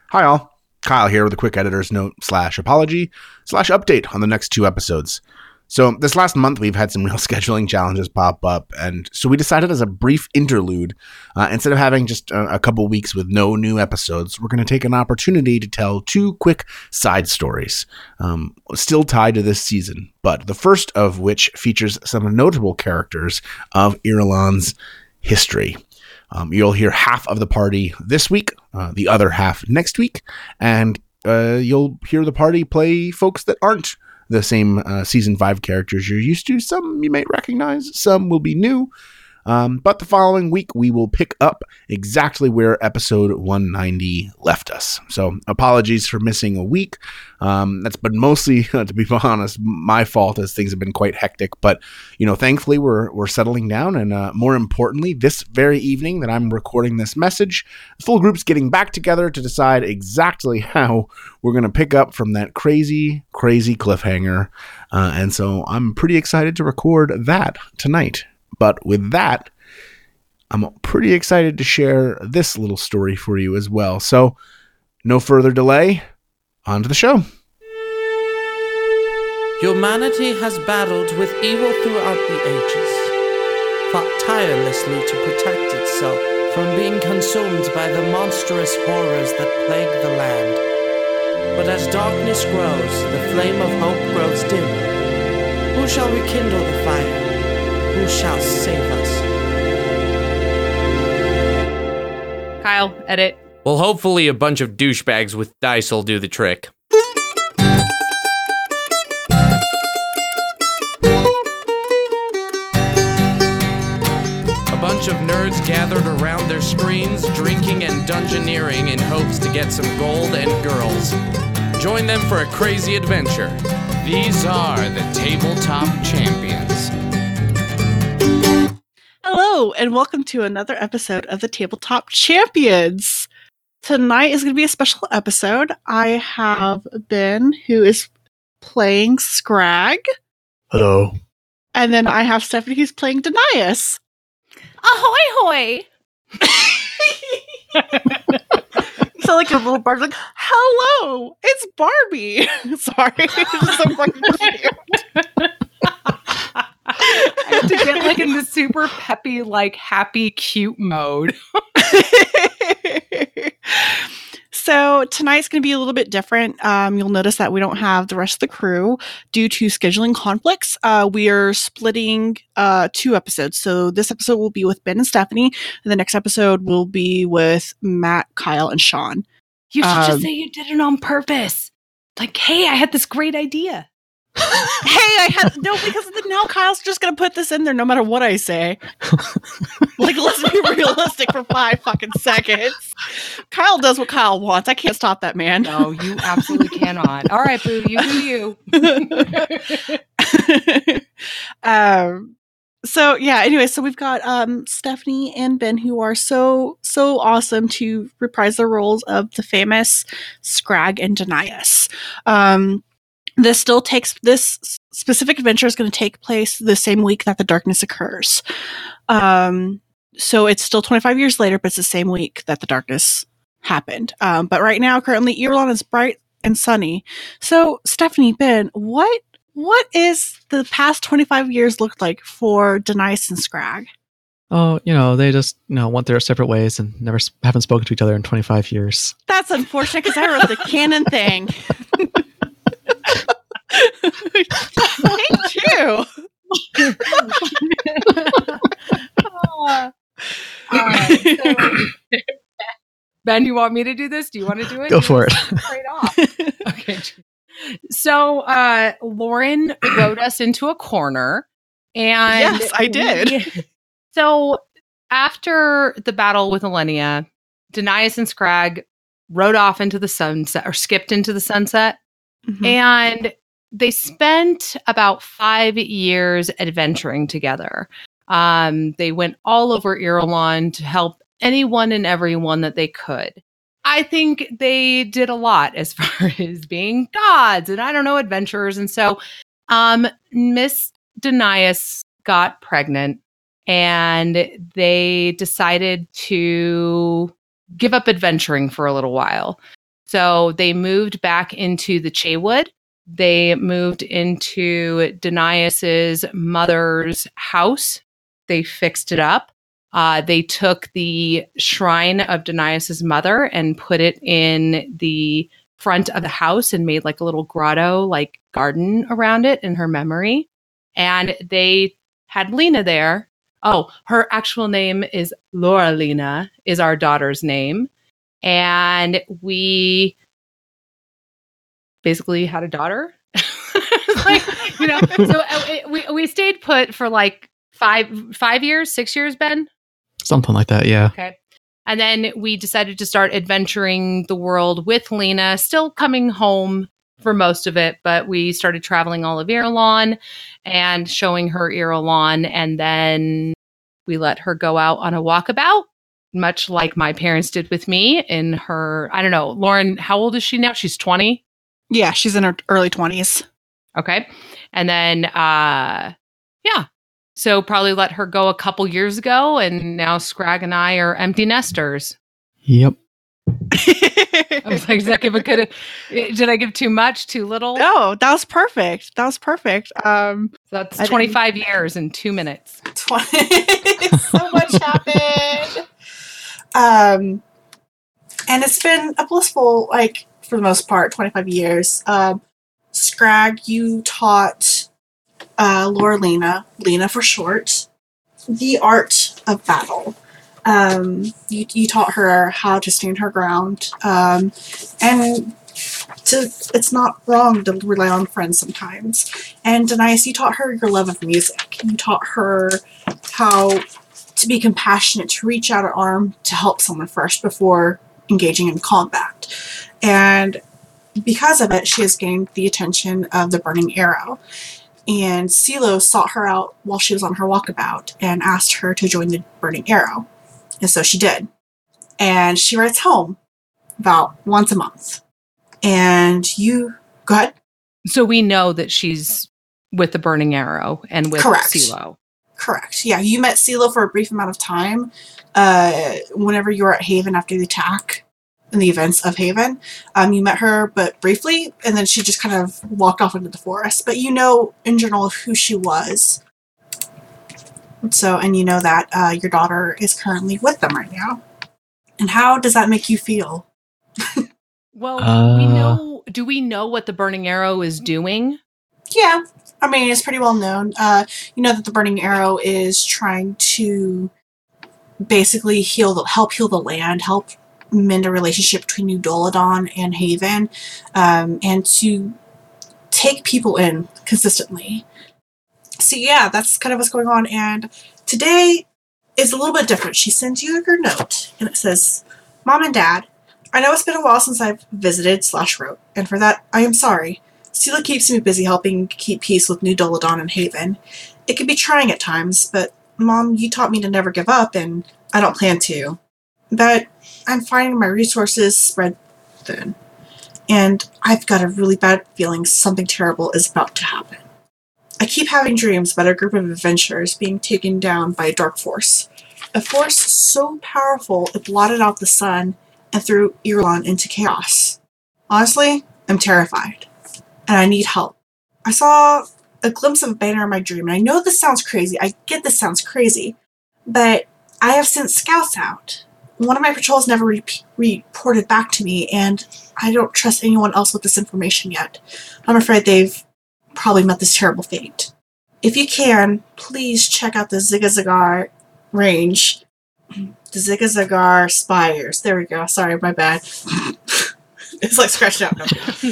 Hi all, Kyle here with a quick editor's note / apology / update on the next 2 episodes. So this last month we've had some real scheduling challenges pop up, and so we decided as a brief interlude, instead of having just a couple weeks with no new episodes, we're going to take an opportunity to tell 2 quick side stories, still tied to this season, but the first of which features some notable characters of Irulan's history. You'll hear half of the party this week, the other half next week, and you'll hear the party play folks that aren't the same Season 5 characters you're used to. Some you may recognize, some will be new. But the following week, we will pick up exactly where episode 190 left us. So apologies for missing a week. That's been mostly, to be honest, my fault as things have been quite hectic. But, thankfully we're settling down. And more importantly, this very evening that I'm recording this message, the full group's getting back together to decide exactly how we're going to pick up from that crazy, crazy cliffhanger. And so I'm pretty excited to record that tonight. But with that, I'm pretty excited to share this little story for you as well. So, no further delay, on to the show. Humanity has battled with evil throughout the ages, fought tirelessly to protect itself from being consumed by the monstrous horrors that plague the land. But as darkness grows, the flame of hope grows dim. Who shall rekindle the fire? Who shall save us? Kyle, edit. Well, hopefully a bunch of douchebags with dice will do the trick. A bunch of nerds gathered around their screens, drinking and dungeoneering in hopes to get some gold and girls. Join them for a crazy adventure. These are the Tabletop Champions. Hello, and welcome to another episode of the Tabletop Champions. Tonight is going to be a special episode. I have Ben, who is playing Scrag. Hello. And then I have Stephanie, who's playing Denias. Ahoy, hoy! So like a little Barb's like, hello, it's Barbie. Sorry, it's just so fucking cute. I have to get like in the super peppy, like happy, cute mode. So tonight's going to be a little bit different. You'll notice that we don't have the rest of the crew due to scheduling conflicts. We are splitting 2 episodes. So this episode will be with Ben and Stephanie, and the next episode will be with Matt, Kyle, and Sean. You should just say you did it on purpose. Like, hey, I had this great idea. Because now Kyle's just gonna put this in there no matter what I say. Like, let's be realistic for 5 fucking seconds. Kyle does what Kyle wants. I can't stop that man. No, you absolutely cannot. All right, boo, you do you. So yeah, anyway, so we've got Stephanie and Ben, who are so awesome to reprise the roles of the famous Scrag and Denias. This specific adventure is going to take place the same week that the darkness occurs. So it's still 25 years later, but it's the same week that the darkness happened. But right now, currently, Irulan is bright and sunny. So, Stephanie, Ben, what is the past 25 years looked like for Denias and Scrag? Oh, they just, went their separate ways and haven't spoken to each other in 25 years. That's unfortunate because I wrote the canon thing. Thank you. Ben, you want me to do this? Do you want to do it? Go for it. Straight off. Okay. So Lauren wrote us into a corner, and yes, I did. So after the battle with Elenia, Denias and Scrag rode off into the sunset, or skipped into the sunset. Mm-hmm. And they spent about 5 years adventuring together. They went all over Irulan to help anyone and everyone that they could. I think they did a lot as far as being gods and adventurers. And so Miss Denias got pregnant, and they decided to give up adventuring for a little while. So they moved back into the Chaywood. They moved into Denias's mother's house. They fixed it up. They took the shrine of Denias's mother and put it in the front of the house and made like a little grotto, like garden around it in her memory. And they had Lena there. Oh, her actual name is Laura Lena, is our daughter's name. And we basically had a daughter. So we stayed put for like 5 years, 6 years, Ben? Something like that, yeah. Okay. And then we decided to start adventuring the world with Lena, still coming home for most of it, but we started traveling all of Irulan and showing her Irulan, and then we let her go out on a walkabout, much like my parents did with me in her, I don't know, Lauren, how old is she now? She's 20? Yeah, she's in her early 20s. Okay. And then, yeah. So probably let her go a couple years ago, and now Scrag and I are empty nesters. Yep. I was like, did I give too much, too little? No, that was perfect. That was perfect. That's 25 years in 2 minutes. So much happened. And it's been a blissful, like, for the most part, 25 years. Scrag, you taught Laura Lena for short, the art of battle. You taught her how to stand her ground, and it's not wrong to rely on friends sometimes. And Denias, you taught her your love of music. You taught her how to be compassionate, to reach out an arm to help someone first before engaging in combat. And because of it, she has gained the attention of the Burning Arrow. And Silo sought her out while she was on her walkabout and asked her to join the Burning Arrow. And so she did. And she writes home about once a month. And you... Go ahead. So we know that she's with the Burning Arrow and with Correct. Silo. Correct. Yeah, you met Silo for a brief amount of time whenever you were at Haven after the attack and the events of Haven. You met her, but briefly, and then she just kind of walked off into the forest. But you know, in general, who she was. So, and you know that your daughter is currently with them right now. And how does that make you feel? Well, do we know what the Burning Arrow is doing? Yeah. I mean, it's pretty well known. You know that the Burning Arrow is trying to basically help heal the land, help mend a relationship between New Doladon and Haven, and to take people in consistently. So yeah, that's kind of what's going on. And today is a little bit different. She sends you your note, and it says, "Mom and Dad, I know it's been a while since I've visited/wrote, and for that I am sorry. Sela keeps me busy helping keep peace with New Doladon and Haven. It can be trying at times, but Mom, you taught me to never give up, and I don't plan to. But I'm finding my resources spread thin, and I've got a really bad feeling something terrible is about to happen. I keep having dreams about a group of adventurers being taken down by a dark force. A force so powerful it blotted out the sun and threw Irulan into chaos. Honestly, I'm terrified, and I need help. I saw a glimpse of a banner in my dream, and I know this sounds crazy. I get this sounds crazy, but I have sent scouts out. One of my patrols never reported back to me, and I don't trust anyone else with this information yet. I'm afraid they've probably met this terrible fate. If you can, please check out the Zigazagar range. The Zigazagar Spires. There we go. Sorry, my bad. It's like scratched out. No.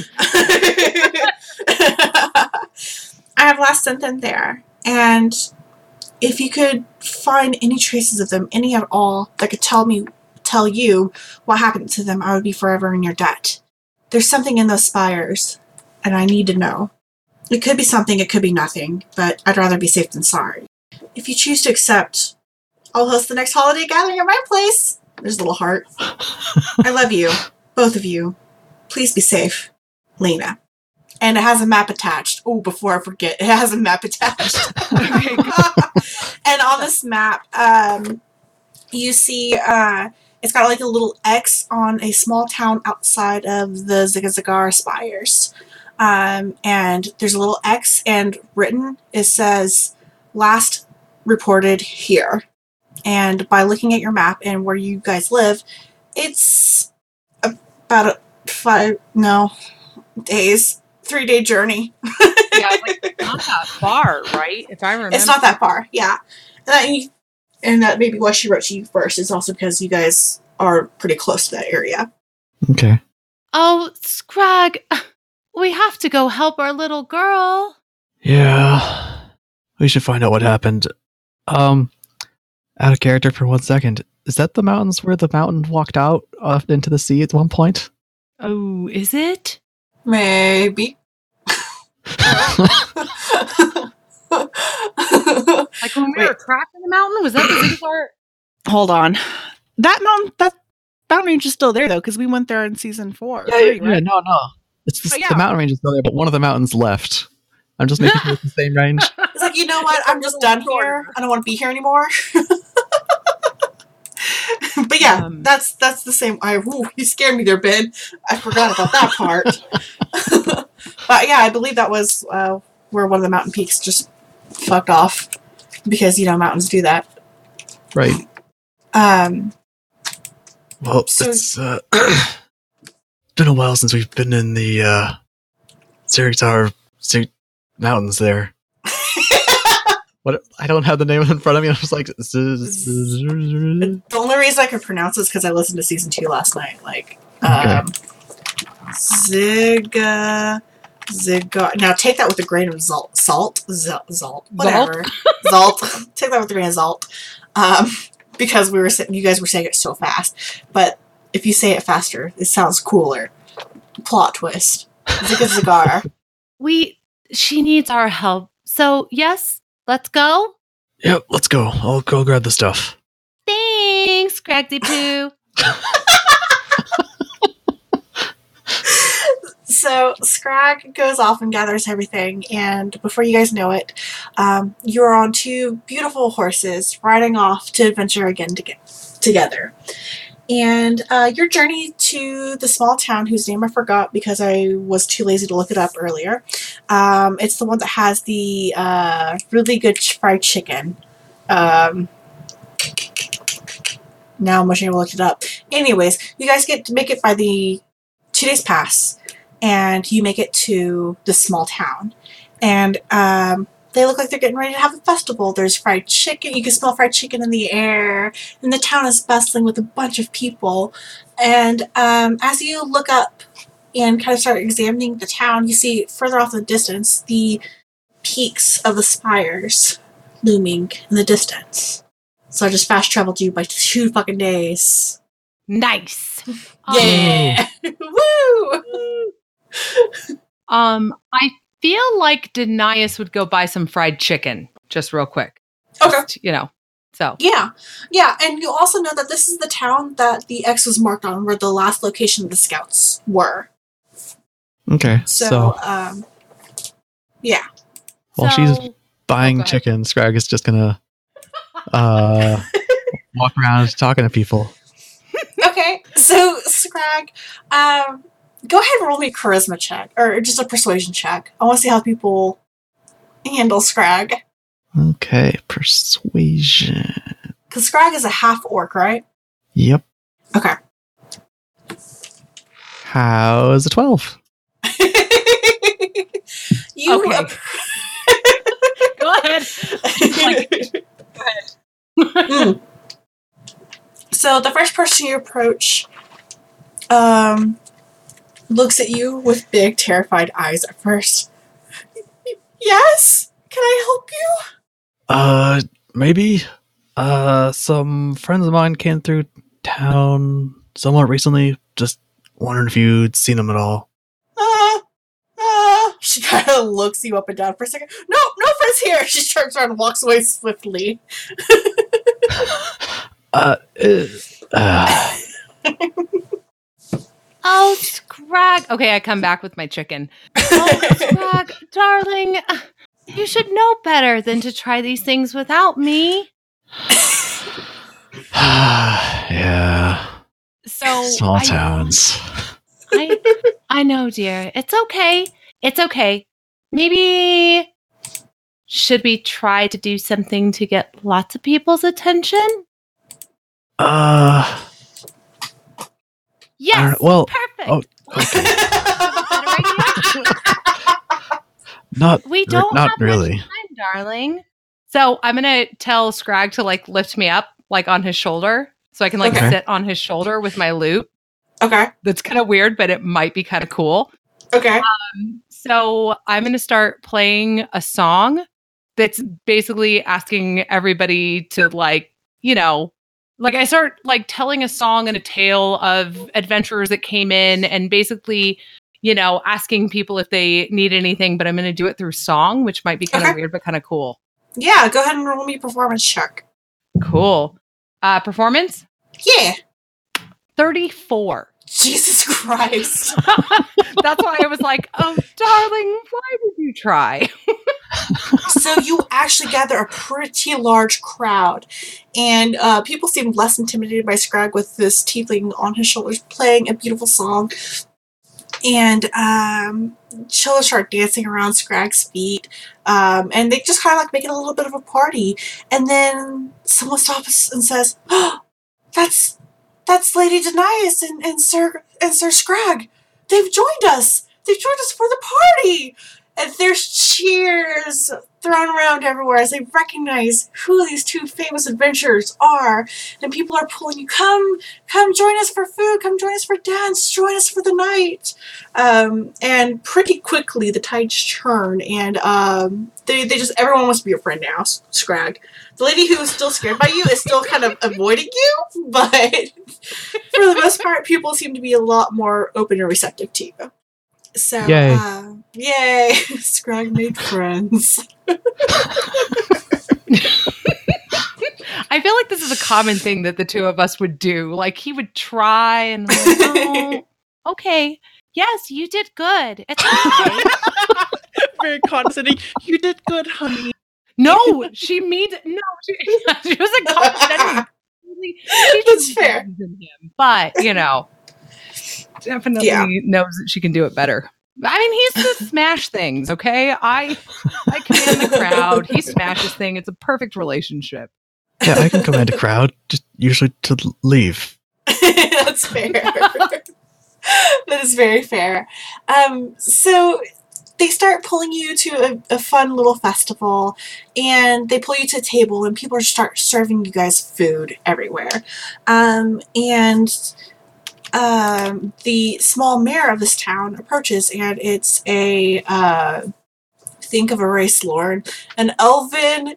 I have last sent them there, and if you could find any traces of them, any at all, that could tell you what happened to them, I would be forever in your debt. There's something in those spires, and I need to know. It could be something, it could be nothing, but I'd rather be safe than sorry. If you choose to accept, I'll host the next holiday gathering at my place. There's a little heart. I love you, both of you. Please be safe, Lena." And it has a map attached. Oh, before I forget, it has a map attached. And on this map, you see It's got like a little X on a small town outside of the Ziggazagara Spires. And there's a little X, and written, it says, last reported here. And by looking at your map and where you guys live, it's about 3-day journey. Yeah, like not that far, right? If I remember, It's not that far, yeah. And that maybe why she wrote to you first is also because you guys are pretty close to that area. Okay. Oh, Scrag, we have to go help our little girl. Yeah. We should find out what happened. Out of character for 1 second. Is that the mountains where the mountain walked out off into the sea at one point? Oh, is it? Maybe. Like when we were trapped in the mountain? Was that the Zigazar? Hold on. That mountain range is still there though, because we went there in season 4. Yeah, no. It's But yeah. the mountain range is still there, but one of the mountains left. I'm just making sure it's the same range. It's like, you know what? I'm just done here. I don't want to be here anymore. But yeah, that's the same. You scared me there, Ben. I forgot about that part. But yeah, I believe that was where one of the mountain peaks just fucked off because mountains do that. Right. Well, So- it's been a while since we've been in the Zergzar mountains there. What? I don't have the name in front of me. I was like, The only reason I could pronounce it is because I listened to season 2 last night. Like, Okay. Ziga. Now take that with a grain of salt. Whatever. Zalt. Take that with a grain of salt. Because you guys were saying it so fast. But if you say it faster, it sounds cooler. Plot twist. Ziga. She needs our help. So, yes, let's go. Yep, let's go. I'll go grab the stuff. Thanks, Scraggy Poo. So Scrag goes off and gathers everything, and before you guys know it, you're on 2 beautiful horses riding off to adventure again together. And your journey to the small town, whose name I forgot because I was too lazy to look it up earlier. It's the one that has the really good fried chicken. Now I'm wishing I looked it up. Anyways, you guys get to make it by the 2 days pass, and you make it to this small town. And they look like they're getting ready to have a festival. There's fried chicken. You can smell fried chicken in the air. And the town is bustling with a bunch of people. And as you look up and kind of start examining the town, you see further off in the distance the peaks of the spires looming in the distance. So I just fast traveled you by 2 fucking days. Nice. Yeah! Woo! I feel like Denias would go buy some fried chicken, just real quick. Okay. Just, so. Yeah, and you also know that this is the town that the X was marked on, where the last location of the scouts were. Okay, So, yeah. while she's buying go ahead. chicken, Scrag is just gonna walk around talking to people. Okay, so Scrag, go ahead and roll me a charisma check, or just a persuasion check. I want to see how people handle Scrag. Okay, persuasion. Because Scrag is a half orc, right? Yep. Okay. How's a 12? You Okay. Go ahead. Mm. So the first person you approach looks at you with big, terrified eyes at first. Yes? Can I help you? Maybe. Some friends of mine came through town somewhat recently. Just wondering if you'd seen them at all. She kind of looks you up and down for a second. No friends here. She turns around and walks away swiftly. Oh, Scrag. Okay, I come back with my chicken. Oh, Scrag, darling, you should know better than to try these things without me. Yeah. So Small towns. I know, dear. It's okay. It's okay. Maybe should we try to do something to get lots of people's attention? Yes. well, perfect. oh, not We don't not have really. much time, darling. So I'm gonna tell Scrag to like lift me up, like on his shoulder, so I can like Okay. sit on his shoulder with my lute. Okay. That's kind of weird, but it might be kind of cool. Okay. So I'm gonna start playing a song that's basically asking everybody to like, you know, like I start like telling a song and a tale of adventurers that came in and basically, you know, asking people if they need anything, but I'm going to do it through song, which might be kind of Okay. weird, but kind of cool. Yeah, go ahead and roll me a performance check. Cool. Performance Yeah. 34. Jesus Christ. That's why I was like, oh, darling, why did you try? So you actually gather a pretty large crowd, and people seem less intimidated by Scrag with this tiefling on his shoulders playing a beautiful song. And children start dancing around Scrag's feet, and they just kind of like make it a little bit of a party. And then someone stops and says, "Oh, that's Lady Denias and Sir Scrag. They've joined us. They've joined us for the party." And there's cheers thrown around everywhere as they recognize who these two famous adventurers are. And people are pulling you, come join us for food, come join us for dance, join us for the night. And pretty quickly the tides churn, and they just, everyone wants to be your friend now, Scrag. The lady who is still scared by you is still kind of avoiding you, but for the most part, people seem to be a lot more open and receptive to you. So, Yay. Yay! Scrag made friends. I feel like this is a common thing that the two of us would do. Like he would try and I'm like, oh, okay. Yes, you did good. It's okay. Very condescending. You did good, honey. No, she means no. She wasn't condescending. She That's just fair. believes in him, but you know, definitely knows that she can do it better. I mean, he's to smash things. Okay, I command the crowd. He smashes things. It's a perfect relationship. Yeah, I can command a crowd, just usually to leave. That's fair. That is very fair. So they start pulling you to a fun little festival, and they pull you to a table, and people start serving you guys food everywhere. And the small mayor of this town approaches, and it's a think of a race lord, an elven,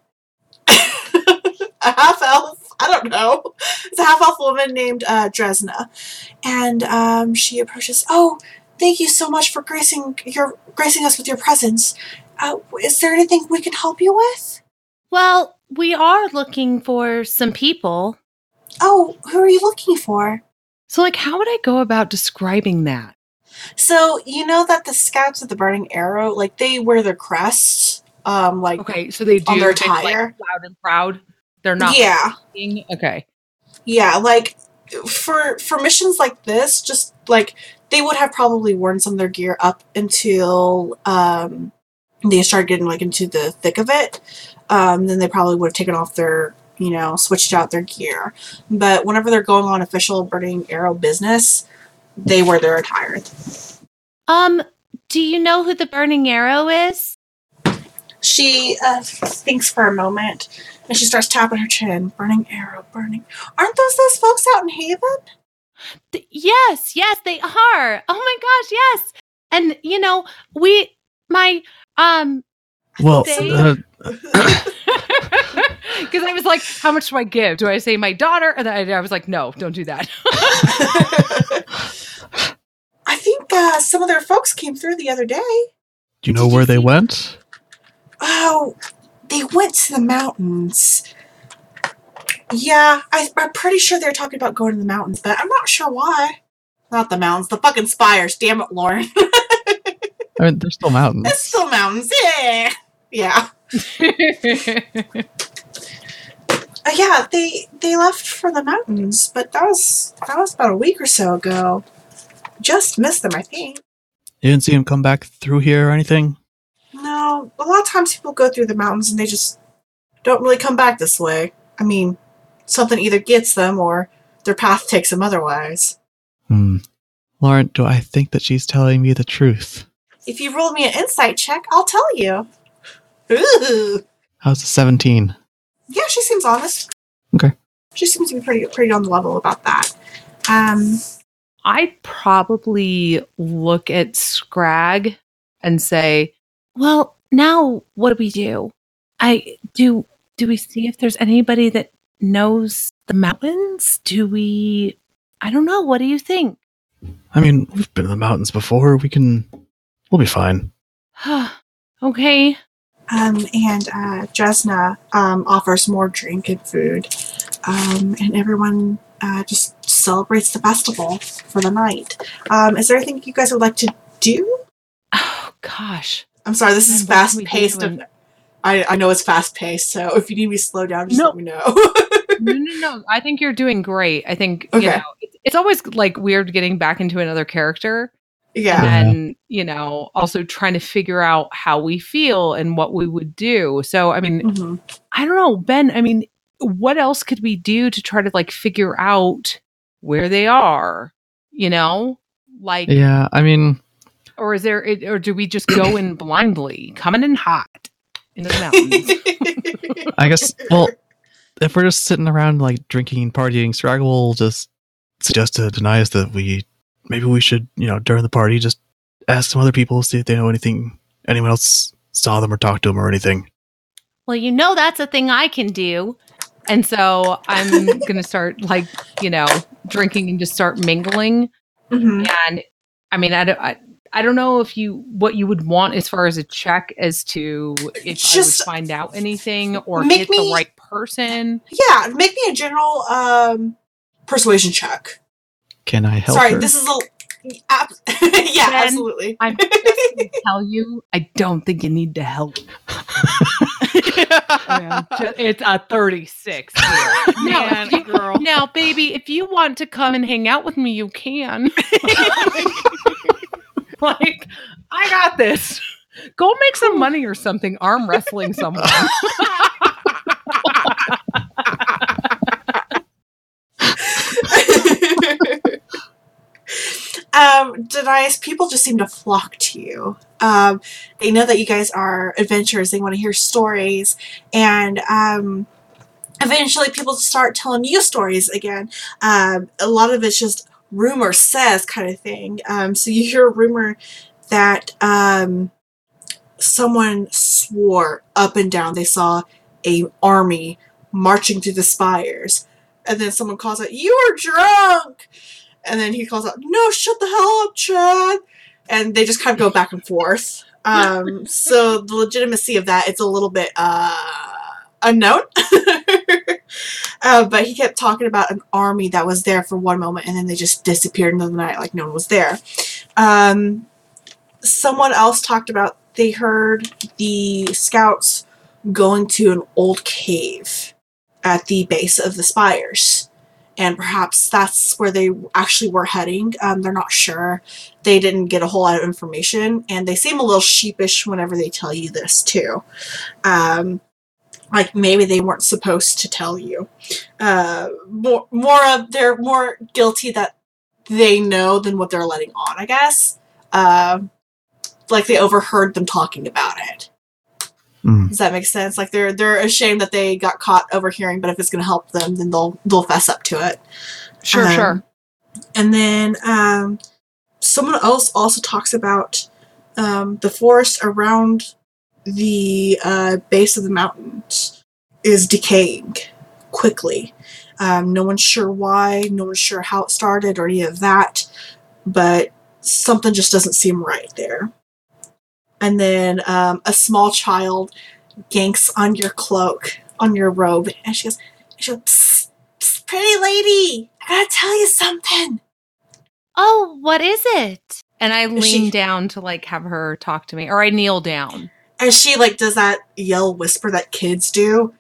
a half elf. I don't know. It's a half elf woman named Dresna, and she approaches. Oh, thank you so much for gracing us with your presence. Is there anything we can help you with? Well, we are looking for some people. Oh, who are you looking for? So, like, how would I go about describing that? So you know that the scouts of the Burning Arrow, like they wear their crests, like Okay, so they do on their things like attire. loud and proud. They're not. Yeah. Like, okay. Yeah, like for missions like this, just like they would have probably worn some of their gear up until they started getting like into the thick of it. Then they probably would have taken off their, switched out their gear. But whenever they're going on official Burning Arrow business, they wear their attire. Do you know who the Burning Arrow is? She thinks for a moment, and she starts tapping her chin. Burning Arrow, burning. Aren't those folks out in Haven? Yes, they are. Oh my gosh, yes. And Well, because I was like, how much do I give? Do I say my daughter? And then I was like, no, don't do that. I think some of their folks came through the other day. do you know where they went? Oh, they went to the mountains. Yeah, I'm pretty sure they're talking about going to the mountains, but I'm not sure why. Not the mountains, the fucking spires. Damn it, Lauren. I mean, they're still mountains. It's still mountains. Yeah. Yeah. Yeah, they left for the mountains, but that was about a week or so ago. Just missed them, I think. You didn't see him come back through here or anything? No, a lot of times people go through the mountains and they just don't really come back this way. I mean, something either gets them or their path takes them otherwise. Lauren, do I think that she's telling me the truth? If you roll me an insight check, I'll tell you. Ooh. How's the 17? Yeah, she seems honest. Okay. She seems to be pretty on the level about that. I'd probably look at Scrag and say, well, now what do we do? Do we see if there's anybody that knows the mountains? I don't know. What do you think? I mean, we've been in the mountains before. We'll be fine. Okay. And Jesna offers more drink and food. And everyone just celebrates the festival for the night. Is there anything you guys would like to do? Oh, gosh. I'm sorry, this is And what can we fast-paced. do? I know it's fast-paced, so if you need me to slow down, just No. let me know. No. I think you're doing great. I think, Okay. it's always like weird getting back into another character. Yeah. And, also trying to figure out how we feel and what we would do. So, I mean, Mhm. I don't know, Ben, I mean, what else could we do to try to like figure out where they are? Like, Yeah, I mean, or or do we just go in blindly, coming in hot into the mountains? I guess, well, if we're just sitting around like drinking and partying, Scrag will just suggest to deny us that maybe we should, during the party, just ask some other people, see if they know anyone else saw them or talked to them or anything. Well, that's a thing I can do. And so I'm going to start like, drinking and just start mingling. Mhm. And I mean, I don't know what you would want as far as a check as to if Just I would find out anything or make get me- the right person. Yeah, make me a general persuasion check. Can I help Sorry, her? this is yeah, Ben, absolutely. I'm just going to tell you, I don't think you need to help. It's a 36 here. Now, baby, if you want to come and hang out with me, you can. Like, I got this. Go make some money or something arm wrestling someone. Denies, people just seem to flock to you. They know that you guys are adventurers. They want to hear stories. And eventually people start telling you stories again. A lot of it's just rumor says kind of thing. So you hear a rumor that someone swore up and down they saw a army marching through the spires. And then someone calls out, "You are drunk!" And then he calls out, "No, shut the hell up, Chad!" And they just kind of go back and forth. So the legitimacy of that, it's a little bit unknown. But he kept talking about an army that was there for one moment and then they just disappeared into the night like no one was there. Someone else talked about they heard the scouts going to an old cave at the base of the spires. And perhaps that's where they actually were heading. They're not sure. They didn't get a whole lot of information. And they seem a little sheepish whenever they tell you this, too. Like maybe they weren't supposed to tell you. They're more guilty that they know than what they're letting on, I guess. Like they overheard them talking about it. Does that make sense? Like they're ashamed that they got caught overhearing, but if it's going to help them, then they'll fess up to it. Sure. And then someone else also talks about the forest around the base of the mountains is decaying quickly. No one's sure why, no one's sure how it started or any of that, but something just doesn't seem right there. And then a small child yanks on your cloak, on your robe, and she goes, "Psst, psst, pretty lady, I gotta tell you something." Oh, what is it? And I lean She- down to like have her talk to me, or I kneel down. And she like does that yell whisper that kids do,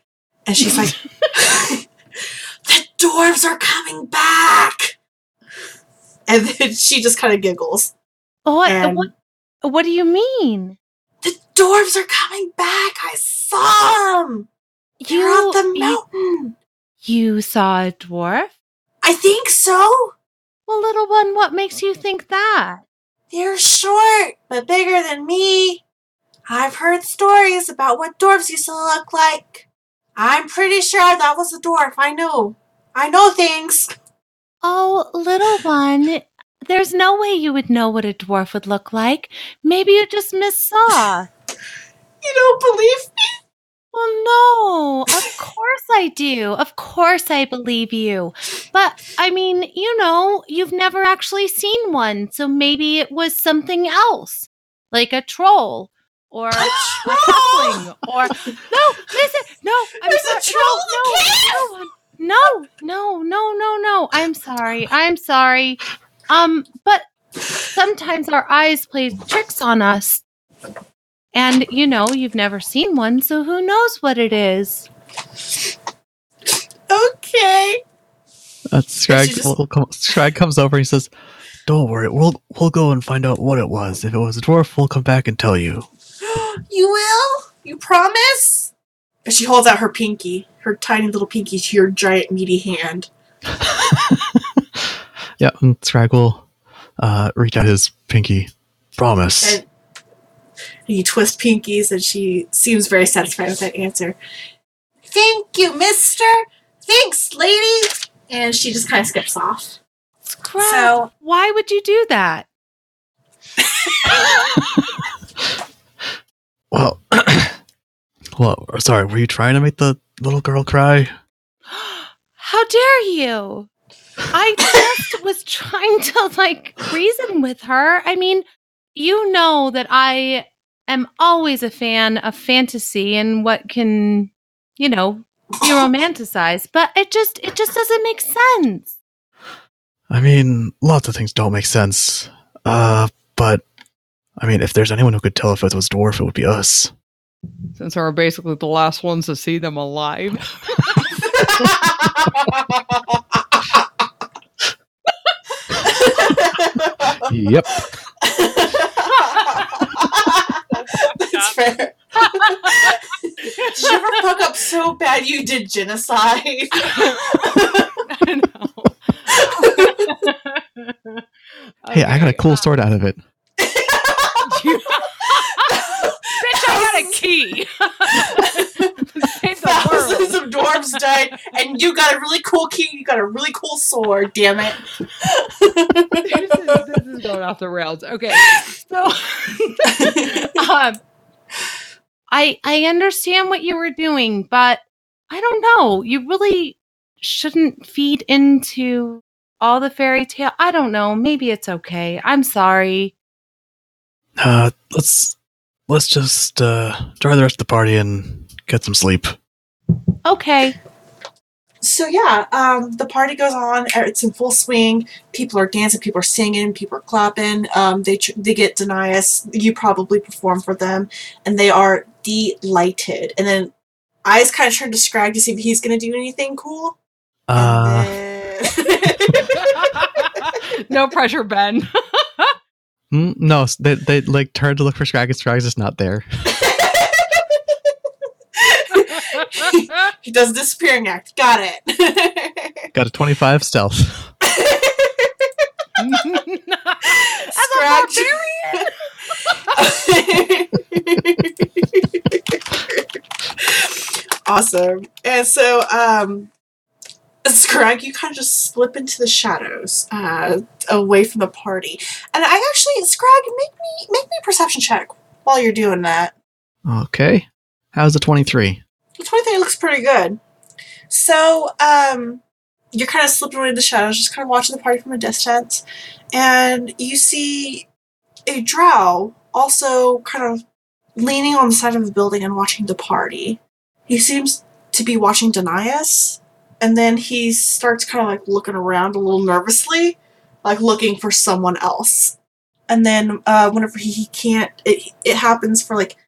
And she's like, the dwarves are coming back! And then she just kind of giggles. And What do you mean? the dwarves are coming back! I saw them! They're up the mountain! You saw a dwarf? I think so! Well, little one, what makes you think that? They're short, but bigger than me. I've heard stories about what dwarves used to look like. I'm pretty sure that was a dwarf. I know things. Oh, little one, there's no way you would know what a dwarf would look like. Maybe you just missaw. You don't believe me? Well, no, of course I do. Of course I believe you. But, I mean, you've never actually seen one, so maybe it was something else. Like a troll. Or a halfling. Or, no, listen, no, I'm There's sorry. a troll in the cave! No. I'm sorry. But sometimes our eyes play tricks on us. And, you've never seen one, so who knows what it is? Okay. Scrag comes over and he says, "Don't worry, we'll go and find out what it was. If it was a dwarf, we'll come back and tell you." You will? You promise? And she holds out her pinky, her tiny little pinky to your giant meaty hand. Yeah, and Scrag will reach out his pinky. Promise. And you twist pinkies, and she seems very satisfied with that answer. Thank you, mister. Thanks, lady. And she just kind of skips off. Scrag, So- why would you do that? Well, sorry, were you trying to make the little girl cry? How dare you? I just was trying to, reason with her. I mean, you know that I am always a fan of fantasy and what can, be romanticized, but it just doesn't make sense. I mean, lots of things don't make sense. But, I mean, if there's anyone who could tell if it was dwarf, it would be us. Since we're basically the last ones to see them alive. Yep. That's fair. Did you ever fuck up so bad you did genocide? I know. Hey, I got a cool sword out of it. Bitch, I got a key. Save the Thousands world. of dwarves died, and you got a really cool key. You got a really cool sword. Damn it! This is going off the rails. Okay, so I understand what you were doing, but I don't know. You really shouldn't feed into all the fairy tale. I don't know. Maybe it's okay. I'm sorry. Let's just join the rest of the party and get some sleep. Okay. So yeah, the party goes on. It's in full swing. People are dancing. People are singing. People are clapping. They get Denias. You probably perform for them, and they are delighted. And then eyes kind of turn to Scrag to see if he's going to do anything cool. No pressure, Ben. No, they turn to look for Scrag and Scrag's just not there. He does a disappearing act. Got it. Got a 25 stealth. Scrag. Awesome. And so, Scrag, you kind of just slip into the shadows, away from the party. And I actually, Scrag, make me a perception check while you're doing that. Okay. How's the 23? The 23 looks pretty good. So, you're kind of slipping away in the shadows, just kind of watching the party from a distance, and you see a drow also kind of leaning on the side of the building and watching the party. He seems to be watching Denias, and then he starts kind of looking around a little nervously, looking for someone else. And then whenever he can't, it happens for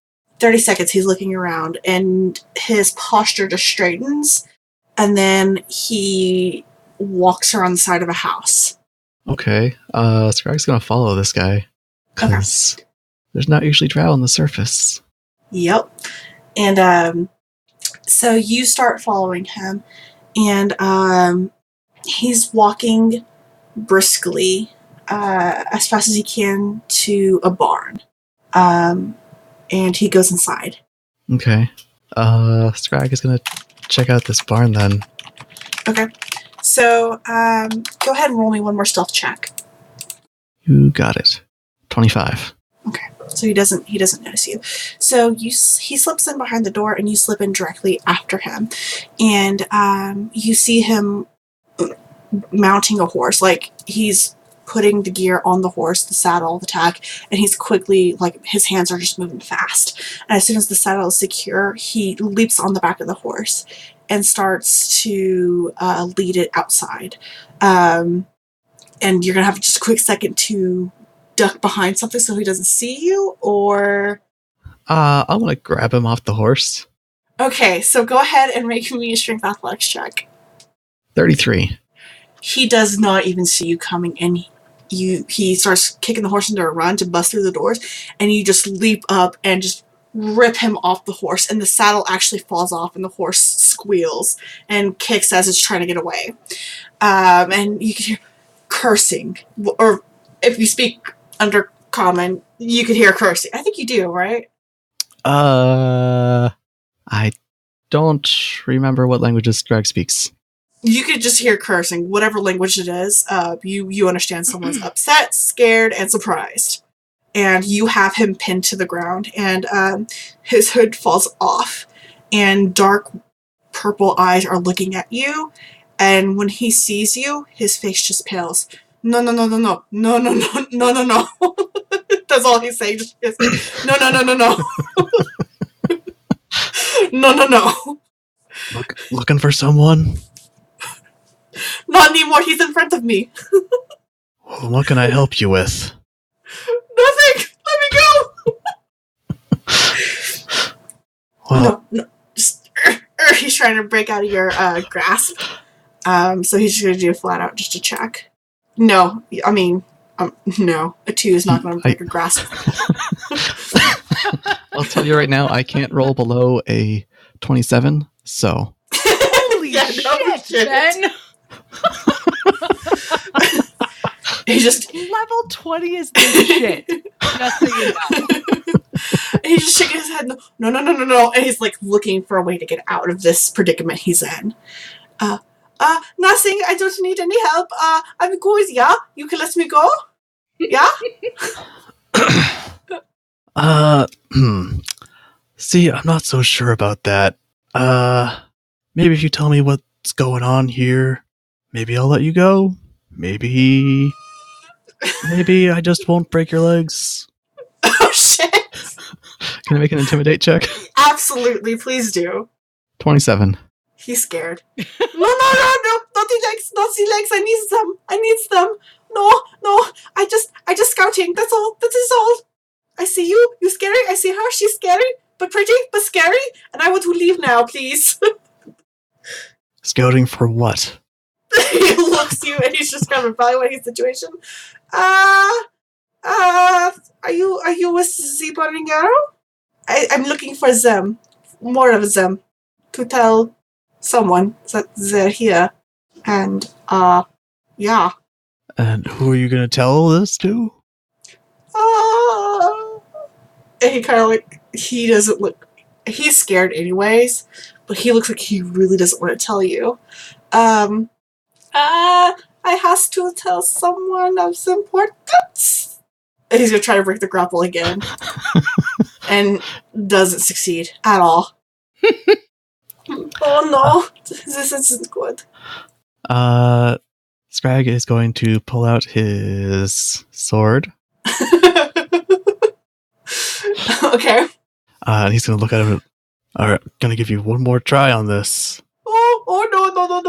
30 seconds, he's looking around, and his posture just straightens, and then he walks around the side of a house. Okay. Scrag's gonna follow this guy. Because there's not usually drow on the surface. Yep. And so you start following him, and he's walking briskly as fast as he can to a barn. And he goes inside. Okay. Scrag is gonna check out this barn then. Okay. So go ahead and roll me one more stealth check. You got it. 25. Okay. So he doesn't notice you. So he slips in behind the door, and you slip in directly after him, and you see him mounting a horse. Like, he's putting the gear on the horse, the saddle, the tack, and he's quickly, like, his hands are just moving fast. And as soon as the saddle is secure, he leaps on the back of the horse and starts to lead it outside. And you're gonna have just a quick second to duck behind something so he doesn't see you, or... I'm gonna grab him off the horse. Okay, so go ahead and make me a strength athletics check. 33. He does not even see you coming, and he starts kicking the horse into a run to bust through the doors, and you just leap up and just rip him off the horse, and the saddle actually falls off, and the horse squeals and kicks as it's trying to get away. And you can hear cursing, or if you speak under common, you could hear cursing. I think you do, right? I don't remember what languages Scrag speaks. You could just hear cursing, whatever language it is. You understand someone's upset, scared, and surprised. And you have him pinned to the ground, and his hood falls off, and dark purple eyes are looking at you, and when he sees you, his face just pales. No. That's all he's saying. Just no. No. Looking for someone? Not anymore. He's in front of me. Well, what can I help you with? Nothing. Let me go. Well, No. Just he's trying to break out of your grasp. So he's just gonna do a flat out just a check. No, I mean, no. A 2 is not going to break a grasp. I'll tell you right now, I can't roll below a 27, so... Holy shit, Ben! He just... Level 20 is the shit. Just so you know. He's just shaking his head. No. And he's, like, looking for a way to get out of this predicament he's in. Nothing. I don't need any help. I'm good, yeah? You can let me go? Yeah? See, I'm not so sure about that. Maybe if you tell me what's going on here, maybe I'll let you go. Maybe I just won't break your legs. Oh, shit. Can I make an intimidate check? Absolutely. Please do. 27. He's scared. No. Not the legs. Not the legs. I need them. No. I just scouting. That's all. That is all. I see you. You scary. I see her. She's scary, but pretty, but scary. And I want to leave now, please. Scouting for what? He looks at you and he's just kind of evaluating the situation. Are you with the burning arrow? I'm looking for them. More of them. To tell someone that they're here. And, yeah. And who are you going to tell this to? And he kind of like, he doesn't look, he's scared anyways, but he looks like he really doesn't want to tell you. I has to tell someone of importance. And he's going to try to break the grapple again. And doesn't succeed at all. Oh no, this isn't good. Scrag is going to pull out his sword. Okay. And he's going to look at him. Alright, gonna give you one more try on this. Oh no.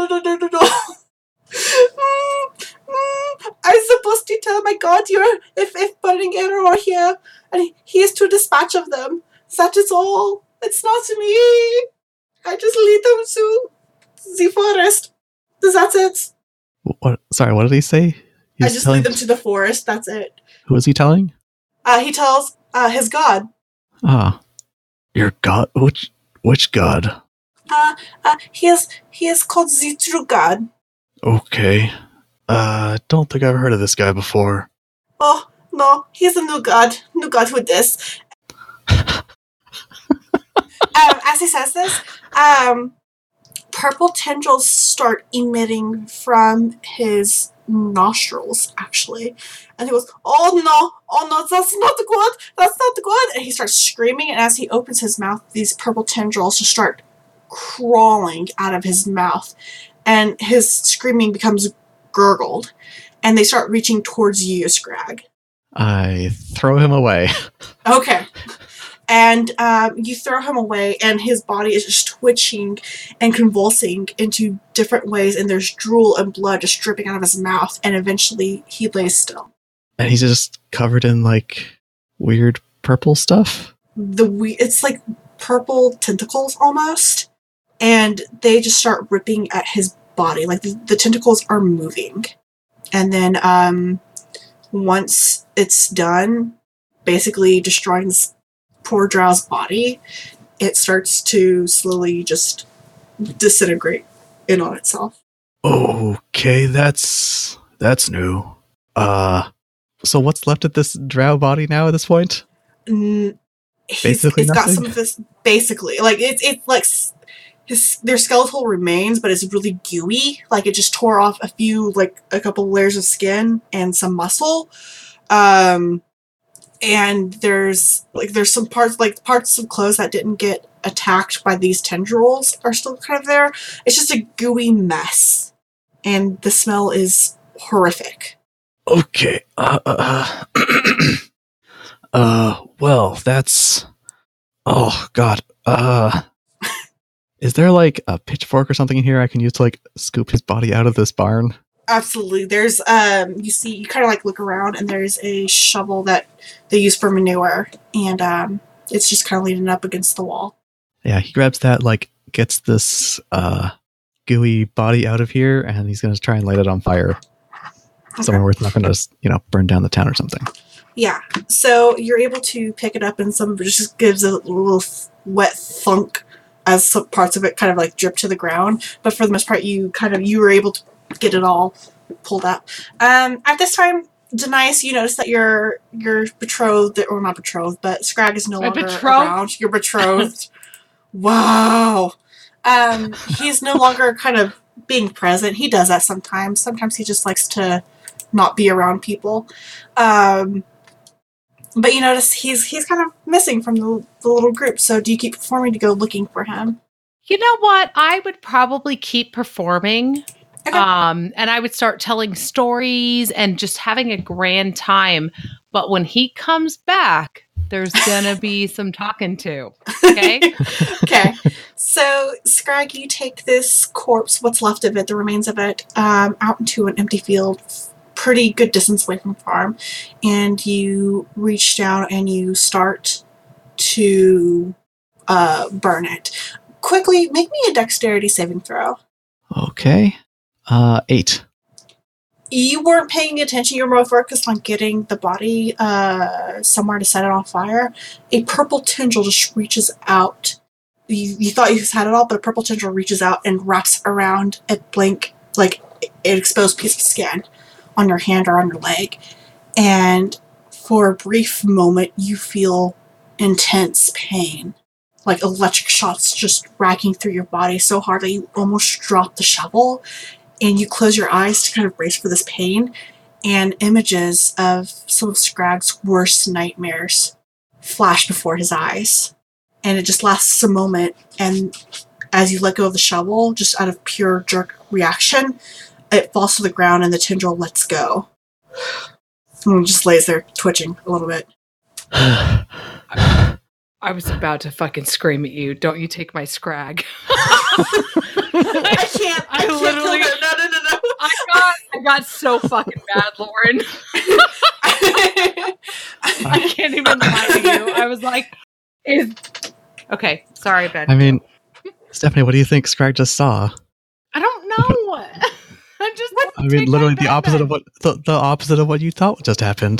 I'm supposed to tell my god if burning arrow are here, and he is to dispatch of them. That is all. It's not me. I just lead them to the forest. That's it. What? Sorry, what did he say? I just lead them to the forest. That's it. Who is he telling? He tells his god. Ah, your god? Which god? He is called the true god. Okay. Don't think I've heard of this guy before. Oh, no, he's a new god with this. As he says this, purple tendrils start emitting from his nostrils, actually. And he goes, oh no, that's not good. And he starts screaming, and as he opens his mouth, these purple tendrils just start crawling out of his mouth. And his screaming becomes gurgled, and they start reaching towards you, Scrag. I throw him away. Okay. And you throw him away, and his body is just twitching and convulsing into different ways, and there's drool and blood just dripping out of his mouth, and eventually he lays still. And he's just covered in, like, weird purple stuff? It's like purple tentacles, almost, and they just start ripping at his body. Like, the tentacles are moving. And then once it's done, basically destroying this poor Drow's body, it starts to slowly just disintegrate in on itself. Okay, that's new. So what's left of this Drow body now at this point? Basically it's nothing? got some of this, basically. Like, it's like their skeletal remains, but it's really gooey. Like, it just tore off a couple layers of skin and some muscle. And there's some parts of clothes that didn't get attacked by these tendrils are still kind of there. It's just a gooey mess. And the smell is horrific. Okay. Well, that's... Oh, God. Is there, like, a pitchfork or something in here I can use to, like, scoop his body out of this barn? Absolutely. There's, you kind of, like, look around, and there's a shovel that they use for manure, and, it's just kind of leaning up against the wall. Yeah, he grabs that, like, gets this, gooey body out of here, and he's gonna try and light it on fire. Okay. Somewhere where it's not gonna just, burn down the town or something. Yeah. So you're able to pick it up, and some of it just gives a little wet thunk as some parts of it kind of, like, drip to the ground. But for the most part, you were able to get it all pulled up. At this time, Denias, you notice that your betrothed, or not betrothed, but Scrag is no longer around. You're betrothed. Wow. He's no longer kind of being present. He does that sometimes. Sometimes he just likes to not be around people. But you notice he's kind of missing from the little group. So do you keep performing to go looking for him? You know what? I would probably keep performing. Okay. And I would start telling stories and just having a grand time. But when he comes back, there's gonna be some talking to. Okay? Okay. So, Scrag, you take this corpse, what's left of it, the remains of it, out into an empty field, pretty good distance away from the farm, and you reach down and you start to burn it. Quickly, make me a dexterity saving throw. Okay. 8. You weren't paying attention. You were more focused on getting the body somewhere to set it on fire. A purple tendril just reaches out. You thought you had it all, but a purple tendril reaches out and wraps around a blank, like, an exposed piece of skin on your hand or on your leg. And for a brief moment, you feel intense pain. Like electric shots just racking through your body so hard that you almost drop the shovel. And you close your eyes to kind of brace for this pain, and images of some of Scrag's worst nightmares flash before his eyes. And it just lasts a moment, and as you let go of the shovel, just out of pure jerk reaction, it falls to the ground and the tendril lets go. And it just lays there twitching a little bit. I was about to fucking scream at you. Don't you take my Scrag. I can't. I literally. No. I got so fucking bad, Lauren. I can't even lie to you. I was like, Okay, sorry, Ben. I mean, Stephanie, what do you think Scrag just saw? I don't know. I'm just. I mean, literally the opposite of what the opposite of what you thought just happened.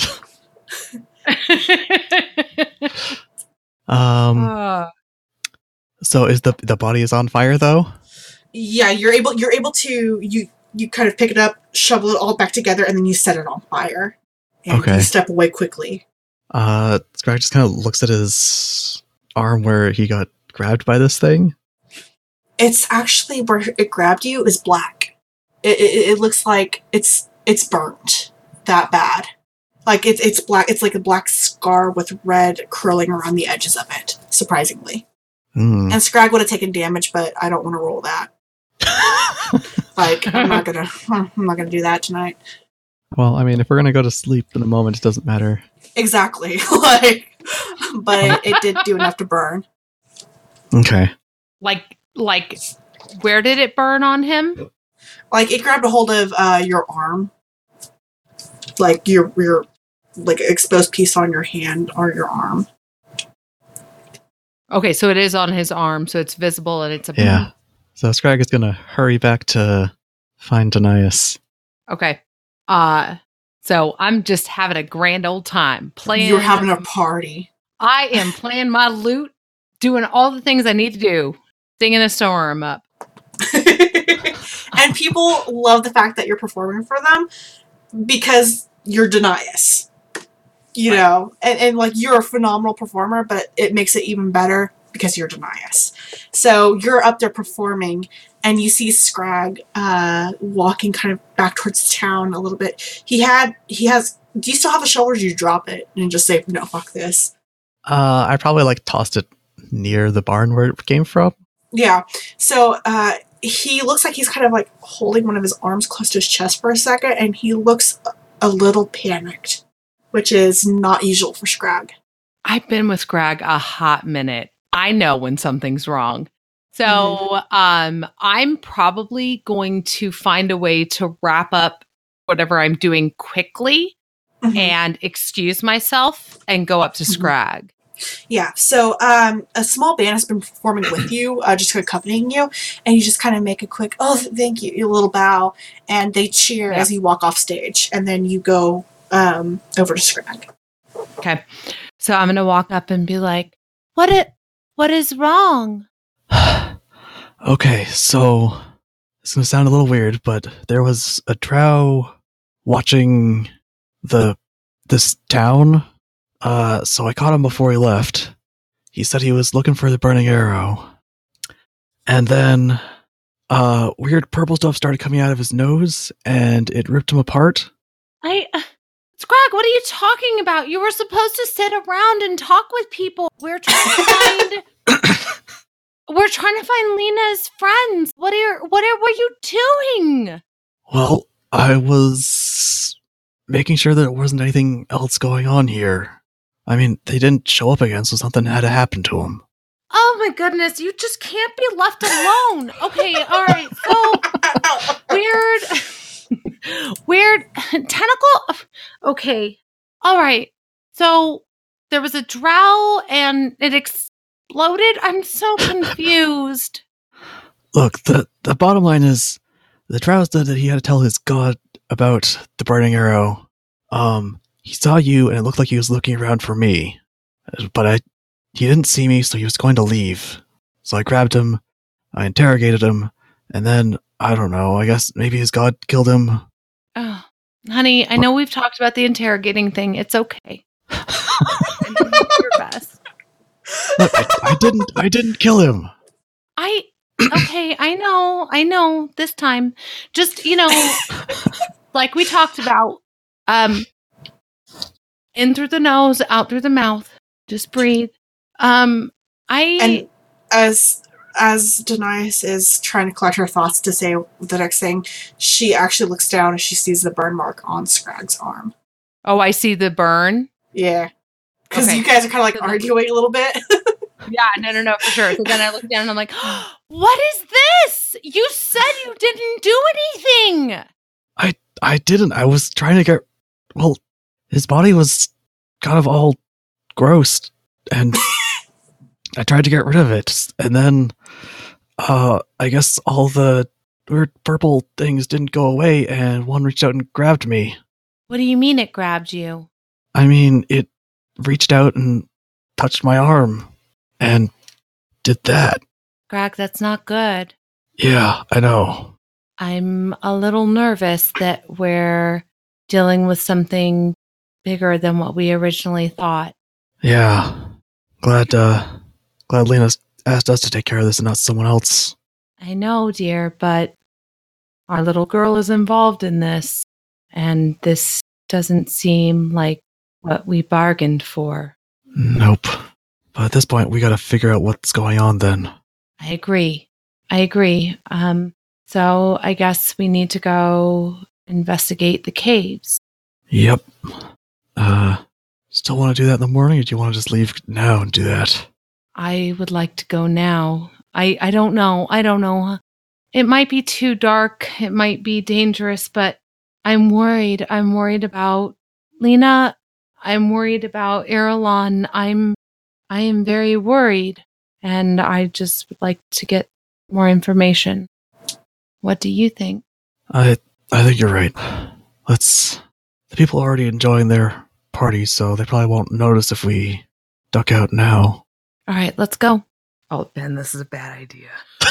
So is the body is on fire though? Yeah, you're able to you kind of pick it up, shovel it all back together, and then you set it on fire. And Okay. you step away quickly. Scrag just kind of looks at his arm where he got grabbed by this thing. It's actually where it grabbed you is black. It looks like it's burnt that bad. Like it's black. It's like a black scar with red curling around the edges of it. Surprisingly, Mm. and Scrag would have taken damage, but I don't want to roll that. Like I'm not gonna do that tonight. Well, I mean, if we're gonna go to sleep in a moment, it doesn't matter. Exactly. Like, but it did do enough to burn. Okay. like, where did it burn on him? Like it grabbed a hold of your arm, like your like exposed piece on your hand or your arm. Okay, so it is on his arm, so it's visible and it's a Yeah. So Scrag is gonna hurry back to find Denias. Okay. So I'm just having a grand old time playing. You're having a party. I am playing my lute, doing all the things I need to do, singing a storm up. And people love the fact that you're performing for them because you're Denias. You know, and like you're a phenomenal performer, but it makes it even better because you're Denias. So you're up there performing, and you see Scrag walking kind of back towards town a little bit. He has. Do you still have a shovel, or do you drop it and just say, "No, fuck this"? I probably like tossed it near the barn where it came from. Yeah. So he looks like he's kind of like holding one of his arms close to his chest for a second, and he looks a little panicked, which is not usual for Scrag. I've been with Scrag a hot minute. I know when something's wrong. So I'm probably going to find a way to wrap up whatever I'm doing quickly Mhm. and excuse myself and go up to Scrag. Yeah, so a small band has been performing with you, just accompanying you, and you just kind of make a quick, oh, thank you, a little bow, and they cheer as you walk off stage, and then you go over to Scrag. Okay. So I'm going to walk up and be like, what is wrong? Okay, so it's gonna sound a little weird, but there was a drow watching this town. So I caught him before he left. He said he was looking for the burning arrow. And then weird purple stuff started coming out of his nose and it ripped him apart. Scrag, what are you talking about? You were supposed to sit around and talk with people. We're trying to find Lena's friends. What were you doing? Well, I was making sure that there wasn't anything else going on here. I mean, they didn't show up again, so something had to happen to them. Oh my goodness, you just can't be left alone. Okay, all right. So weird tentacle. Okay, all right. So there was a drow and it exploded. I'm so confused. Look, the bottom line is the drow said that he had to tell his god about the burning arrow. He saw you and it looked like he was looking around for me. But he didn't see me, so he was going to leave. So I grabbed him, I interrogated him, and then, I don't know, I guess maybe his god killed him. Oh, honey, I know we've talked about the interrogating thing. It's okay. And you do your best. Look, I didn't kill him. Okay, I know this time. Just, like we talked about, in through the nose, out through the mouth. Just breathe. And as Denias is trying to collect her thoughts to say the next thing, she actually looks down and she sees the burn mark on Scrag's arm. Oh, I see the burn. Yeah. Because Okay. you guys are kind of like arguing a little bit. Yeah, no, for sure. So then I look down and I'm like, what is this? You said you didn't do anything. I didn't. I was trying to get... Well, his body was kind of all gross, and I tried to get rid of it, and then I guess all the weird purple things didn't go away, and one reached out and grabbed me. What do you mean it grabbed you? I mean, it reached out and touched my arm, and did that. Greg, that's not good. Yeah, I know. I'm a little nervous that we're dealing with something bigger than what we originally thought. Yeah. Glad Lena's asked us to take care of this and not someone else. I know, dear, but our little girl is involved in this, and this doesn't seem like what we bargained for. Nope. But at this point, we gotta figure out what's going on then. I agree. So I guess we need to go investigate the caves. Yep. Still want to do that in the morning, or do you want to just leave now and do that? I would like to go now. I don't know. It might be too dark. It might be dangerous, but I'm worried. I'm worried about Lena. I'm worried about Irulan. I am very worried, and I just would like to get more information. What do you think? I think you're right. The people are already enjoying their party, so they probably won't notice if we duck out now. All right, let's go. Oh, Ben, this is a bad idea.